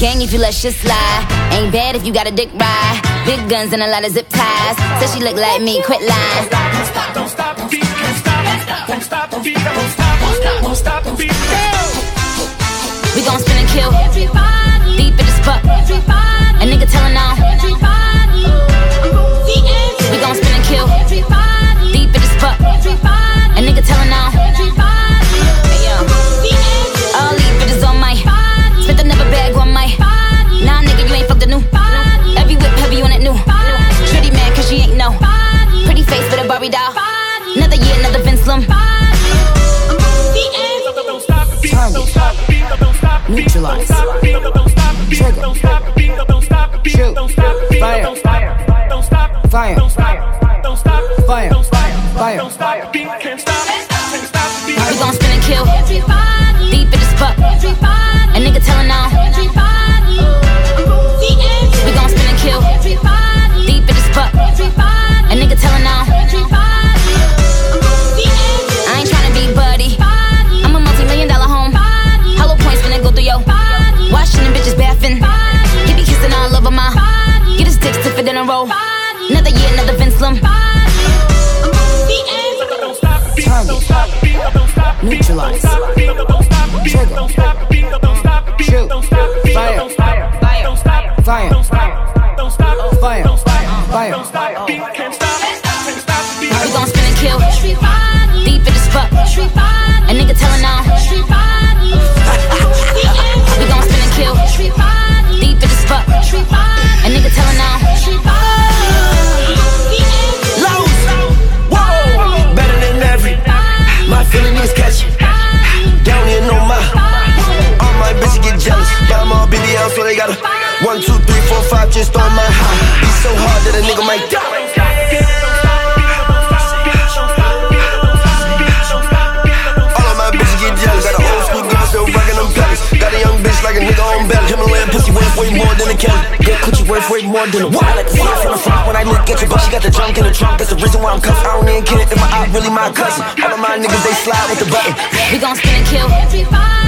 gang if you let shit slide. Ain't bad if you got a dick ride. Big guns and a lot of zip ties. Said she look like me, quit lying. Don't stop, don't stop, the beat can't stop. Don't stop, the beat, don't stop, won't stop, won't stop, the beat. We gon' spin and kill. Everybody, Deep in the spot. everybody, A nigga tellin' on. everybody. We gon' spin and kill. Everybody, Deep in the spot. everybody, A nigga tellin' on. everybody. Hey yo, all these bitches on my. Spent another bag on my. Nah nigga, you ain't fucked the new. Every whip heavy on it new. Shorty mad cause she ain't know. Pretty face with a Barbie doll. Another year, another Vince Lum. Don't stop the beat, don't stop the beat, don't stop the beat. Neutralize. Don't stop the beat, don't stop the beat, don't stop the beat. Shoot. Don't stop the beat, Fire. don't stop, don't stop, Fire. don't stop, don't stop, Fire. don't stop, Fire. don't stop the beat, can't stop, can't stop the beat. We gon' spin and kill. Everybody, Deep in the spot. everybody, A nigga tellin' on. everybody. We gon' spin and kill. Everybody, Deep in the spot. everybody, A nigga tellin' on. everybody. I ain't tryna be buddy. I'm a multi-million-dollar home. Hollow points when they go through yo. Washing them bitches bathing. He be kissing all over my. Get his dick stiff in a row. Another year, another Vince Lum. Don't stop the beat, don't stop the beat, don't stop the beat. Neutralize. Don't stop the beat, don't stop the beat. Don't stop the beat, don't stop the beat. Shoot. Don't stop the beat, Fire. don't stop, don't stop, Fire. don't stop, don't stop, Fire. don't stop, Fire. don't stop the beat, can't stop, can't stop the beat. We gon' spin and kill. Everybody, Deep in the spot. everybody, A nigga tellin' on. everybody. We gon' spin and kill. Deep in the spot. A nigga tellin' on. Lows, whoa, better than every. My feeling is catchy. Down here, no my. All my bitches get jealous. Yeah, I'm all BBL, so they gotta 1, 2, 3, 4, 5 just on my high. He's so hard that a nigga might die. All of my bitches get jealous. Got an old school girl still rockin' them pellets. Got a young bitch like a nigga on belly. Himalayan pussy worth way more than a Kelly. Good coochie worth way more than a what? I like to see it from the front when I look at you, but she got the junk in the trunk. That's the reason why I'm cuffed. I don't even care if my op really my cousin. All of my niggas they slide with the button. We gon' spin and kill. Everybody.